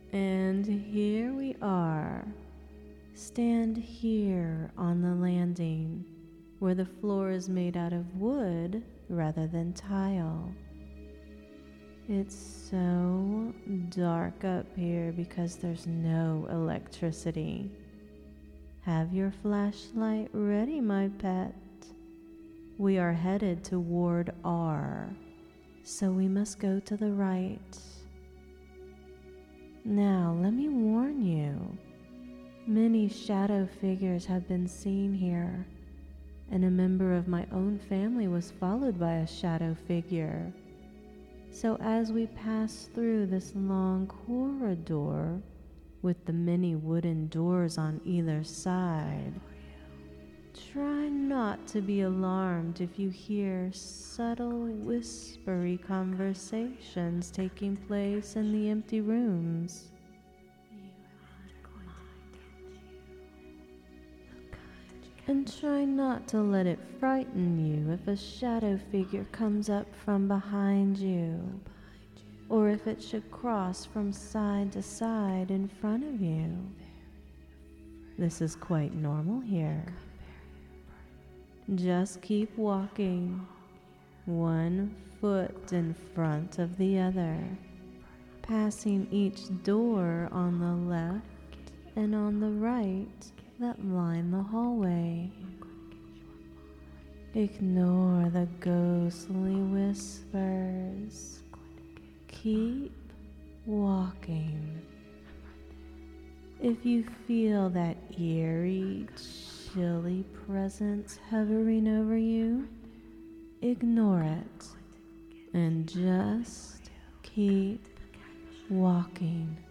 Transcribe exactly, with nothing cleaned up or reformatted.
And here we are. Stand here on the landing, where the floor is made out of wood rather than tile. It's so dark up here because there's no electricity. Have your flashlight ready, my pet. We are headed to Ward R, so we must go to the right. Now, let me warn you. Many shadow figures have been seen here, and a member of my own family was followed by a shadow figure. So as we pass through this long corridor with the many wooden doors on either side, try not to be alarmed if you hear subtle, whispery conversations taking place in the empty rooms. And try not to let it frighten you if a shadow figure comes up from behind you, or if it should cross from side to side in front of you. This is quite normal here. Just keep walking, one foot in front of the other, passing each door on the left and on the right that line the hallway. Ignore the ghostly whispers. Keep walking. If you feel that eerie, chilly presence hovering over you, ignore it and just keep walking.